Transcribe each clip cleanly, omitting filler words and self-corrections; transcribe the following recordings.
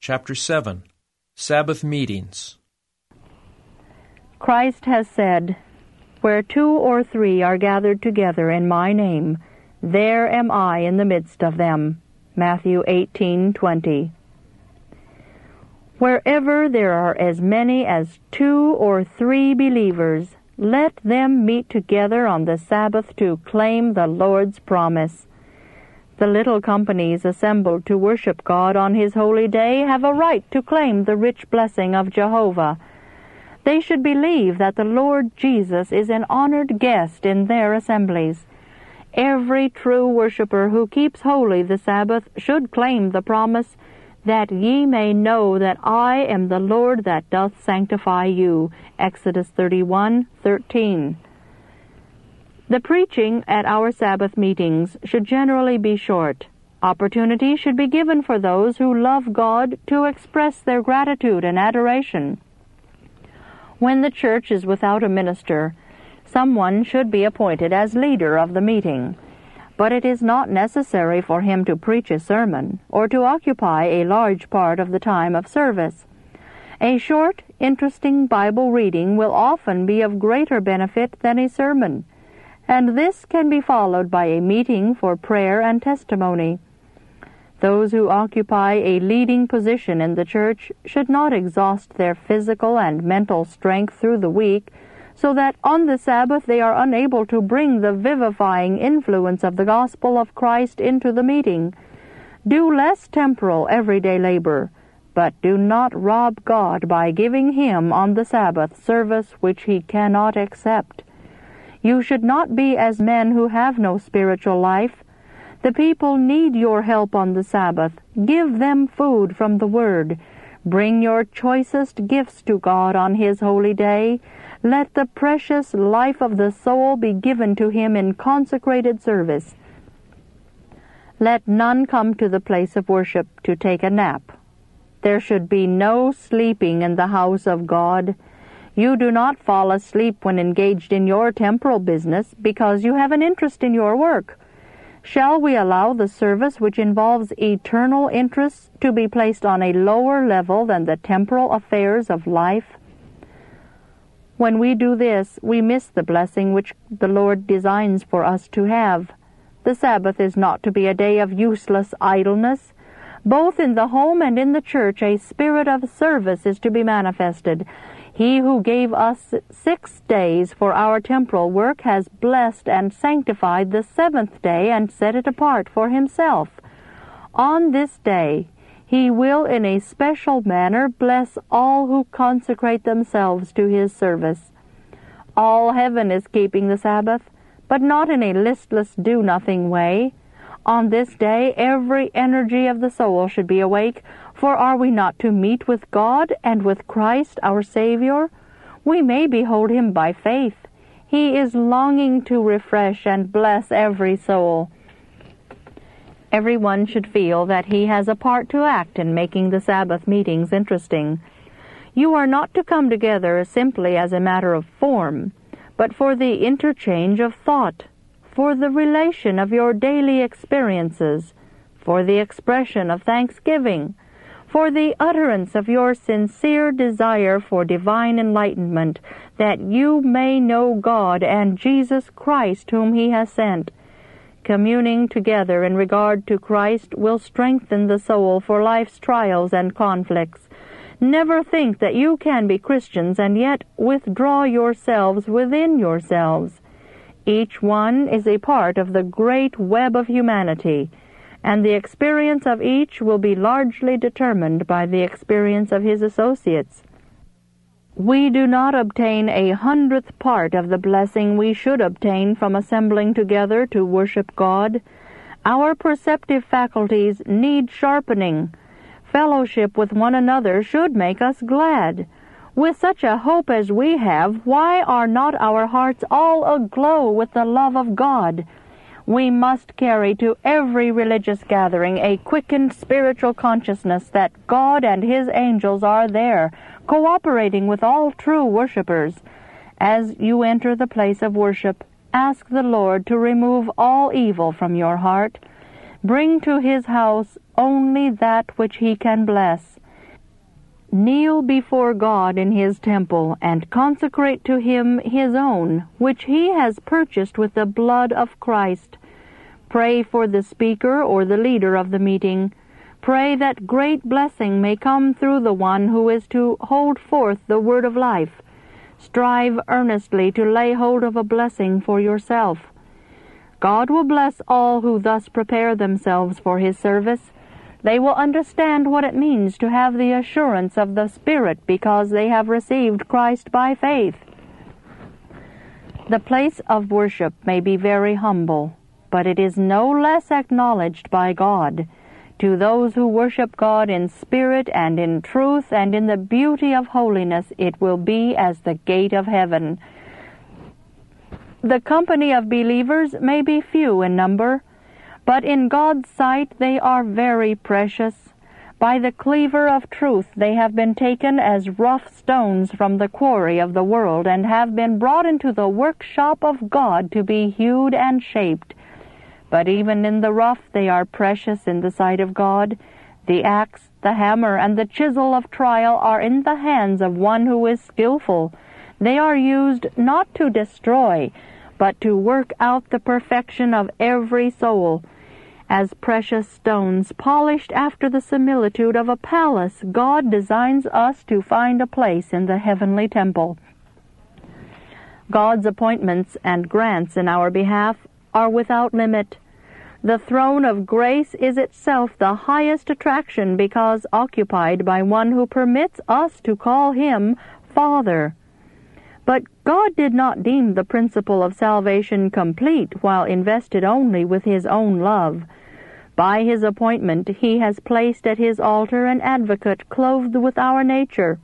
Chapter 7. Sabbath Meetings. Christ has said, "Where 2 or 3 are gathered together in my name, there am I in the midst of them." Matthew 18:20. Wherever there are as many as 2 or 3 believers, let them meet together on the Sabbath to claim the Lord's promise. The little companies assembled to worship God on His holy day have a right to claim the rich blessing of Jehovah. They should believe that the Lord Jesus is an honored guest in their assemblies. Every true worshiper who keeps holy the Sabbath should claim the promise, "That ye may know that I am the Lord that doth sanctify you." Exodus 31:13. The preaching at our Sabbath meetings should generally be short. Opportunity should be given for those who love God to express their gratitude and adoration. When the church is without a minister, someone should be appointed as leader of the meeting. But it is not necessary for him to preach a sermon or to occupy a large part of the time of service. A short, interesting Bible reading will often be of greater benefit than a sermon, and this can be followed by a meeting for prayer and testimony. Those who occupy a leading position in the church should not exhaust their physical and mental strength through the week, so that on the Sabbath they are unable to bring the vivifying influence of the gospel of Christ into the meeting. Do less temporal, everyday labor, but do not rob God by giving Him on the Sabbath service which He cannot accept. You should not be as men who have no spiritual life. The people need your help on the Sabbath. Give them food from the Word. Bring your choicest gifts to God on His holy day. Let the precious life of the soul be given to Him in consecrated service. Let none come to the place of worship to take a nap. There should be no sleeping in the house of God. You do not fall asleep when engaged in your temporal business because you have an interest in your work. Shall we allow the service which involves eternal interests to be placed on a lower level than the temporal affairs of life? When we do this, we miss the blessing which the Lord designs for us to have. The Sabbath is not to be a day of useless idleness. Both in the home and in the church, a spirit of service is to be manifested. He who gave us 6 days for our temporal work has blessed and sanctified the 7th day and set it apart for Himself. On this day, He will in a special manner bless all who consecrate themselves to His service. All heaven is keeping the Sabbath, but not in a listless, do-nothing way. On this day, every energy of the soul should be awake, for are we not to meet with God and with Christ our Savior? We may behold Him by faith. He is longing to refresh and bless every soul. Everyone should feel that he has a part to act in making the Sabbath meetings interesting. You are not to come together simply as a matter of form, but for the interchange of thought, for the relation of your daily experiences, for the expression of thanksgiving, for the utterance of your sincere desire for divine enlightenment, that you may know God and Jesus Christ whom He has sent. Communing together in regard to Christ will strengthen the soul for life's trials and conflicts. Never think that you can be Christians and yet withdraw yourselves within yourselves. Each one is a part of the great web of humanity, and the experience of each will be largely determined by the experience of his associates. We do not obtain 100th part of the blessing we should obtain from assembling together to worship God. Our perceptive faculties need sharpening. Fellowship with one another should make us glad. With such a hope as we have, why are not our hearts all aglow with the love of God? We must carry to every religious gathering a quickened spiritual consciousness that God and His angels are there, cooperating with all true worshipers. As you enter the place of worship, ask the Lord to remove all evil from your heart. Bring to His house only that which He can bless. kneel before God in his temple, and consecrate to him his own, which he has purchased with the blood of Christ. Pray for the speaker or the leader of the meeting. Pray that great blessing may come through the one who is to hold forth the word of life. Strive earnestly to lay hold of a blessing for yourself. God will bless all who thus prepare themselves for his service. They will understand what it means to have the assurance of the Spirit because they have received Christ by faith. The place of worship may be very humble, but it is no less acknowledged by God. To those who worship God in spirit and in truth and in the beauty of holiness, it will be as the gate of heaven. The company of believers may be few in number, but in God's sight they are very precious. By the cleaver of truth they have been taken as rough stones from the quarry of the world, and have been brought into the workshop of God to be hewed and shaped. But even in the rough they are precious in the sight of God. The axe, the hammer, and the chisel of trial are in the hands of one who is skillful. They are used not to destroy, but to work out the perfection of every soul. As precious stones polished after the similitude of a palace, God designs us to find a place in the heavenly temple. God's appointments and grants in our behalf are without limit. The throne of grace is itself the highest attraction because occupied by one who permits us to call him Father. But God did not deem the principle of salvation complete while invested only with his own love. By his appointment he has placed at his altar an advocate clothed with our nature.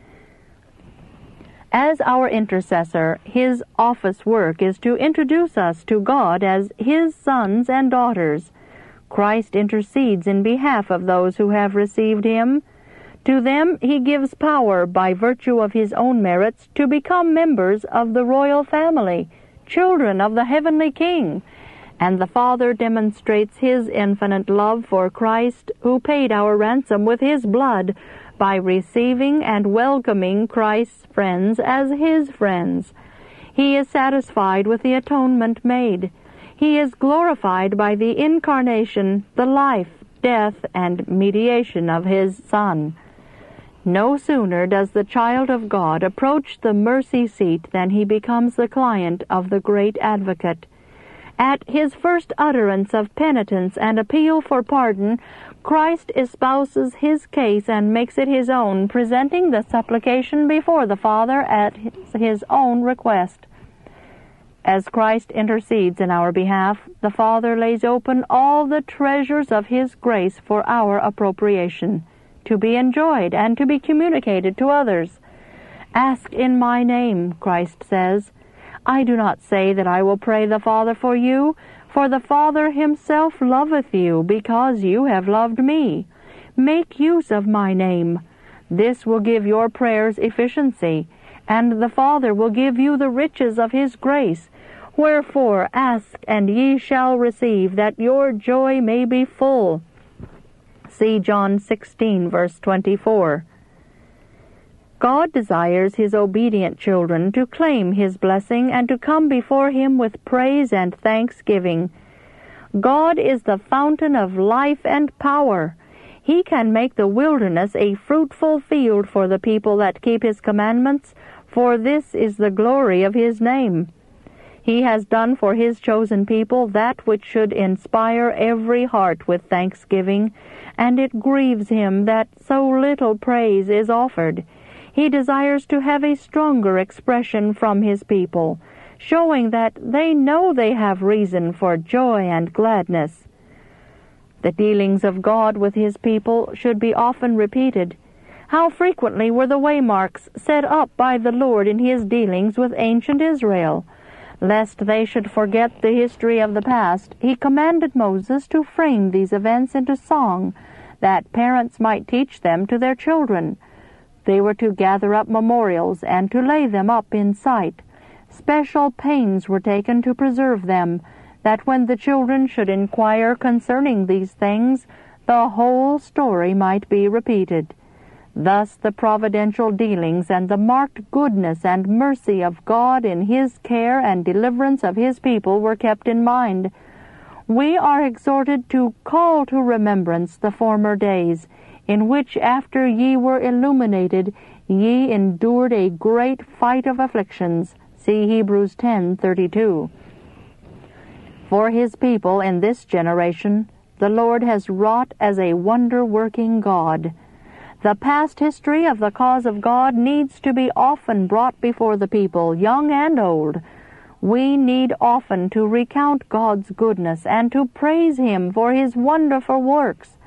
As our intercessor, his office work is to introduce us to God as his sons and daughters. Christ intercedes in behalf of those who have received him. To them he gives power by virtue of his own merits to become members of the royal family, children of the heavenly King. And the Father demonstrates his infinite love for Christ, who paid our ransom with his blood, by receiving and welcoming Christ's friends as his friends. He is satisfied with the atonement made. He is glorified by the incarnation, the life, death, and mediation of his Son. No sooner does the child of God approach the mercy seat than he becomes the client of the great advocate. At his first utterance of penitence and appeal for pardon, Christ espouses his case and makes it his own, presenting the supplication before the Father at his own request. As Christ intercedes in our behalf, the Father lays open all the treasures of his grace for our appropriation, to be enjoyed and to be communicated to others. Ask in my name, Christ says. I do not say that I will pray the Father for you, for the Father himself loveth you, because you have loved me. Make use of my name. This will give your prayers efficiency, and the Father will give you the riches of his grace. Wherefore ask, and ye shall receive, that your joy may be full. See John 16, verse 24. God desires his obedient children to claim his blessing and to come before him with praise and thanksgiving. God is the fountain of life and power. He can make the wilderness a fruitful field for the people that keep his commandments, for this is the glory of his name. He has done for his chosen people that which should inspire every heart with thanksgiving, and it grieves him that so little praise is offered. He desires to have a stronger expression from his people, showing that they know they have reason for joy and gladness. The dealings of God with his people should be often repeated. How frequently were the waymarks set up by the Lord in his dealings with ancient Israel? Lest they should forget the history of the past, he commanded Moses to frame these events into song, that parents might teach them to their children. They were to gather up memorials and to lay them up in sight. Special pains were taken to preserve them, that when the children should inquire concerning these things, the whole story might be repeated. Thus the providential dealings and the marked goodness and mercy of God in His care and deliverance of His people were kept in mind. We are exhorted to call to remembrance the former days, in which after ye were illuminated, ye endured a great fight of afflictions. See Hebrews 10:32. For His people in this generation, the Lord has wrought as a wonder-working God. The past history of the cause of God needs to be often brought before the people, young and old. We need often to recount God's goodness and to praise Him for His wonderful works.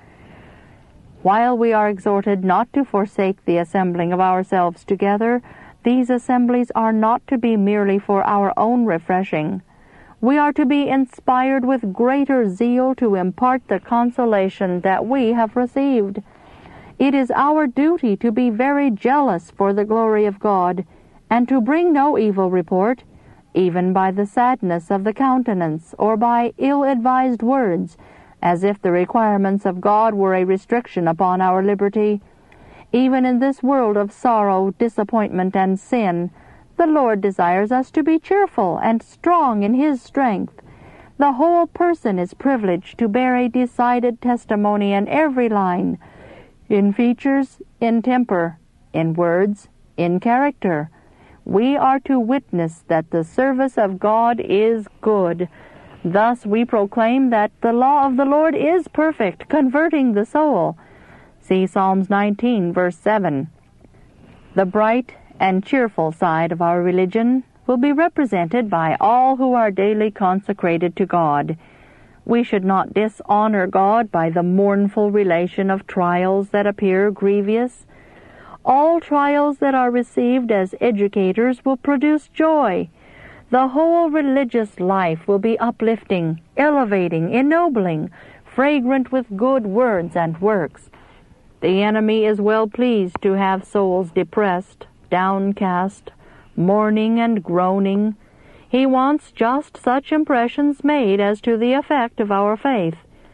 While we are exhorted not to forsake the assembling of ourselves together, these assemblies are not to be merely for our own refreshing. We are to be inspired with greater zeal to impart the consolation that we have received. It is our duty to be very jealous for the glory of God, and to bring no evil report, even by the sadness of the countenance, or by ill-advised words, as if the requirements of God were a restriction upon our liberty. Even in this world of sorrow, disappointment, and sin, the Lord desires us to be cheerful and strong in His strength. The whole person is privileged to bear a decided testimony in every line, in features, in temper, in words, in character. We are to witness that the service of God is good. Thus we proclaim that the law of the Lord is perfect, converting the soul. See Psalms 19, verse 7. The bright and cheerful side of our religion will be represented by all who are daily consecrated to God. We should not dishonor God by the mournful relation of trials that appear grievous. All trials that are received as educators will produce joy. The whole religious life will be uplifting, elevating, ennobling, fragrant with good words and works. The enemy is well pleased to have souls depressed, downcast, mourning and groaning. He wants just such impressions made as to the effect of our faith.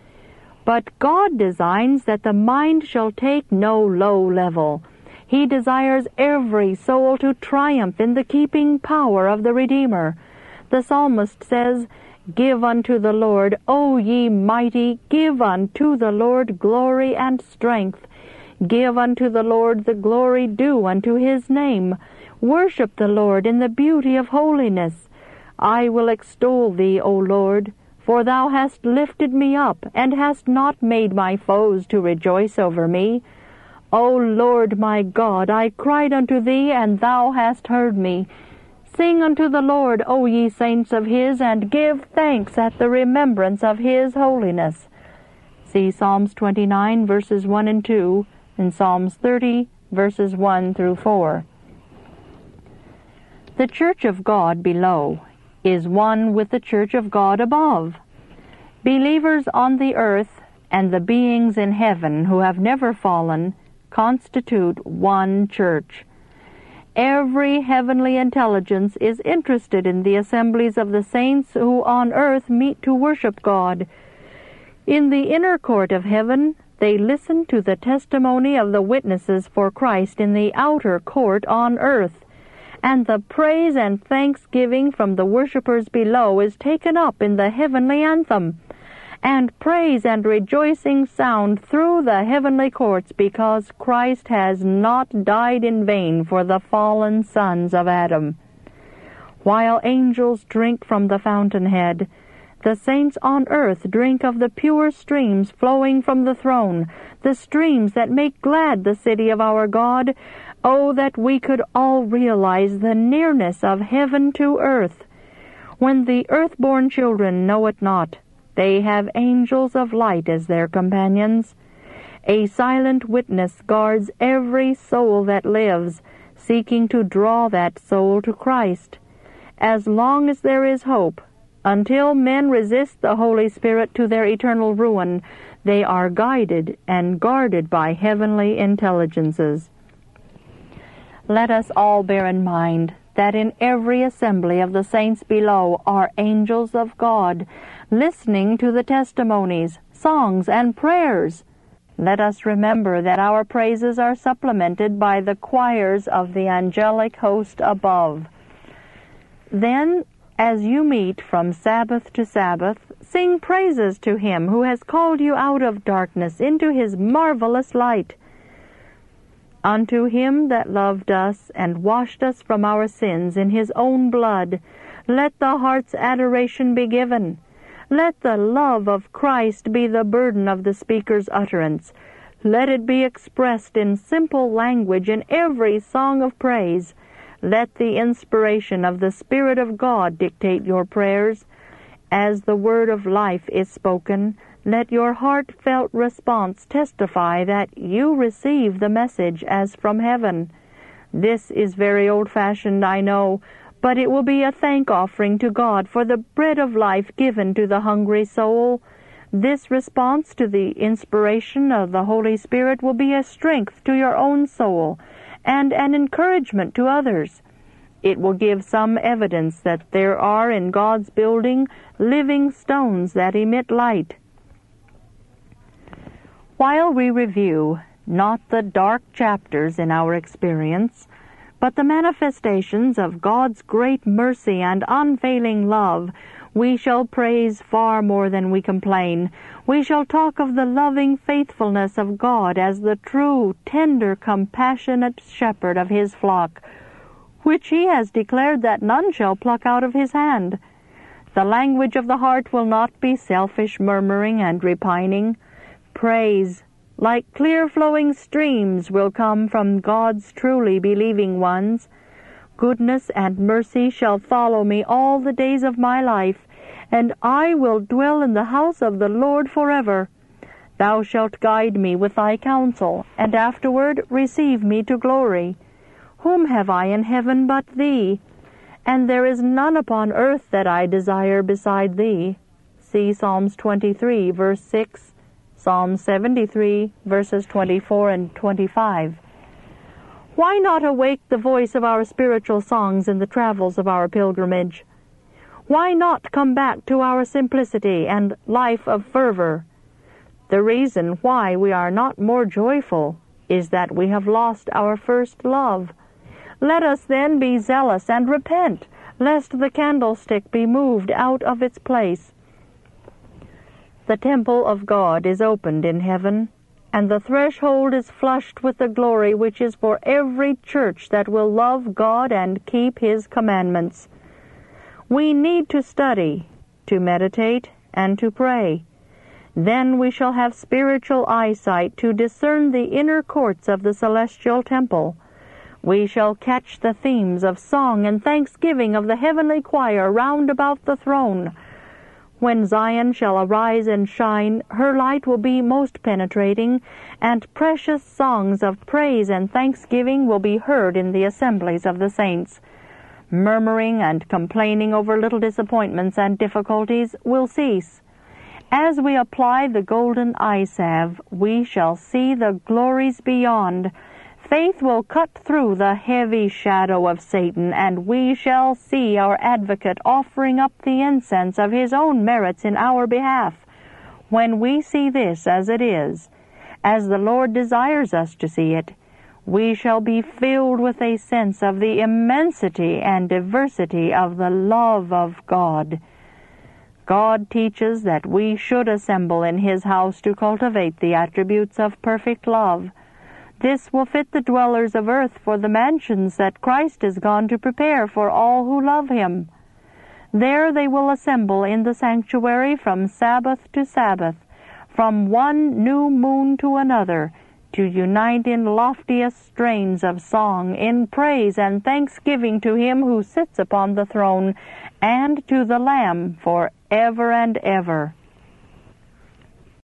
But God designs that the mind shall take no low level. He desires every soul to triumph in the keeping power of the Redeemer. The psalmist says, "Give unto the Lord, O ye mighty, give unto the Lord glory and strength. Give unto the Lord the glory due unto His name. Worship the Lord in the beauty of holiness. I will extol Thee, O Lord, for Thou hast lifted me up, and hast not made my foes to rejoice over me. O Lord my God, I cried unto Thee, and Thou hast heard me. Sing unto the Lord, O ye saints of His, and give thanks at the remembrance of His holiness." See Psalms 29, verses 1 and 2, and Psalms 30, verses 1 through 4. The church of God below is one with the church of God above. Believers on the earth and the beings in heaven who have never fallen constitute one church. Every heavenly intelligence is interested in the assemblies of the saints who on earth meet to worship God. In the inner court of heaven, they listen to the testimony of the witnesses for Christ in the outer court on earth, and the praise and thanksgiving from the worshippers below is taken up in the heavenly anthem, and praise and rejoicing sound through the heavenly courts, because Christ has not died in vain for the fallen sons of Adam. While angels drink from the fountainhead, the saints on earth drink of the pure streams flowing from the throne, the streams that make glad the city of our God. Oh, that we could all realize the nearness of heaven to earth. When the earth-born children know it not, they have angels of light as their companions. A silent witness guards every soul that lives, seeking to draw that soul to Christ. As long as there is hope, until men resist the Holy Spirit to their eternal ruin, they are guided and guarded by heavenly intelligences. Let us all bear in mind that in every assembly of the saints below are angels of God, listening to the testimonies, songs, and prayers. Let us remember that our praises are supplemented by the choirs of the angelic host above. Then, as you meet from Sabbath to Sabbath, sing praises to Him who has called you out of darkness into His marvelous light. Unto Him that loved us and washed us from our sins in His own blood, let the heart's adoration be given. Let the love of Christ be the burden of the speaker's utterance. Let it be expressed in simple language in every song of praise. Let the inspiration of the Spirit of God dictate your prayers. As the word of life is spoken, let your heartfelt response testify that you receive the message as from heaven. This is very old-fashioned, I know, but it will be a thank offering to God for the bread of life given to the hungry soul. This response to the inspiration of the Holy Spirit will be a strength to your own soul and an encouragement to others. It will give some evidence that there are in God's building living stones that emit light. While we review not the dark chapters in our experience, but the manifestations of God's great mercy and unfailing love, we shall praise far more than we complain. We shall talk of the loving faithfulness of God as the true, tender, compassionate shepherd of His flock, which He has declared that none shall pluck out of His hand. The language of the heart will not be selfish murmuring and repining. Praise, like clear-flowing streams, will come from God's truly believing ones. Goodness and mercy shall follow me all the days of my life, and I will dwell in the house of the Lord forever. Thou shalt guide me with thy counsel, and afterward receive me to glory. Whom have I in heaven but thee? And there is none upon earth that I desire beside thee. See Psalms 23, verse 6, Psalm 73, verses 24 and 25. Why not awake the voice of our spiritual songs in the travels of our pilgrimage? Why not come back to our simplicity and life of fervor? The reason why we are not more joyful is that we have lost our first love. Let us then be zealous and repent, lest the candlestick be moved out of its place. The temple of God is opened in heaven, and the threshold is flushed with the glory which is for every church that will love God and keep His commandments. We need to study, to meditate, and to pray. Then we shall have spiritual eyesight to discern the inner courts of the celestial temple. We shall catch the themes of song and thanksgiving of the heavenly choir round about the throne. When Zion shall arise and shine, her light will be most penetrating, and precious songs of praise and thanksgiving will be heard in the assemblies of the saints. Murmuring and complaining over little disappointments and difficulties will cease. As we apply the golden eye salve, we shall see the glories beyond. Faith will cut through the heavy shadow of Satan, and we shall see our advocate offering up the incense of his own merits in our behalf. When we see this as it is, as the Lord desires us to see it, we shall be filled with a sense of the immensity and diversity of the love of God. God teaches that we should assemble in His house to cultivate the attributes of perfect love. This will fit the dwellers of earth for the mansions that Christ is gone to prepare for all who love Him. There they will assemble in the sanctuary from Sabbath to Sabbath, from one new moon to another, to unite in loftiest strains of song, in praise and thanksgiving to Him who sits upon the throne, and to the Lamb for ever and ever.